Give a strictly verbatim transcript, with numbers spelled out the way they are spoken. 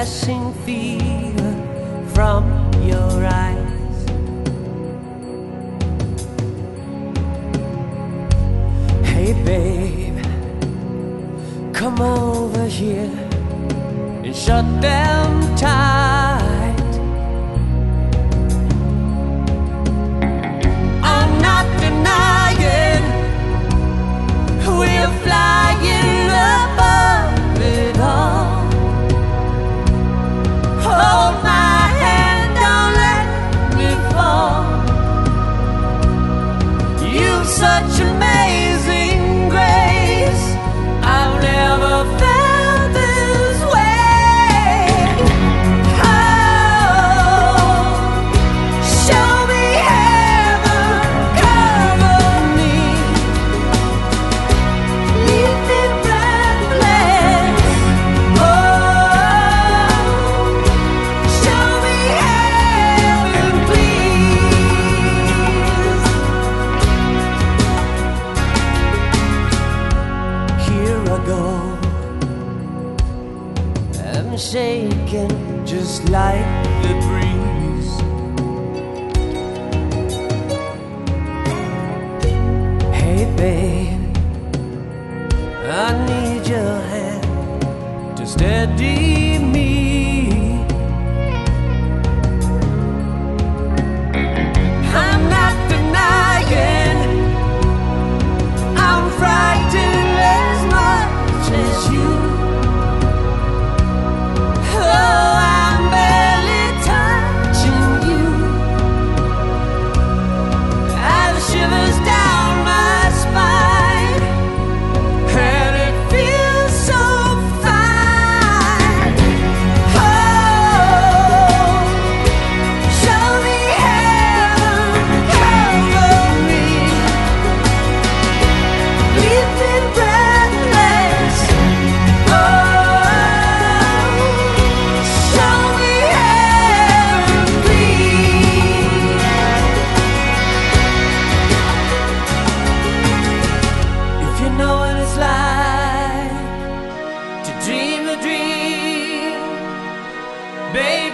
flashing fever from your eyes. Hey babe, come over here and shut them tight. I'm not denying we're flying above it all. Hold my hand, don't let me fall. You've such amazing grace, I've never felt this way. Oh, show me heaven, cover me, leave me breathless. Oh, show me heaven, please. Here I go, I'm shaking just like the breeze. Hey babe, I need your hand to steady me. I'm not denying I'm frightened as much as you. Oh, I'm barely touching you. I have shivers down my spine, and it feels so fine. Oh, show me heaven, cover me, leave me breathless. Oh, show me heaven, please. If you know what it's like to dream a dream, baby,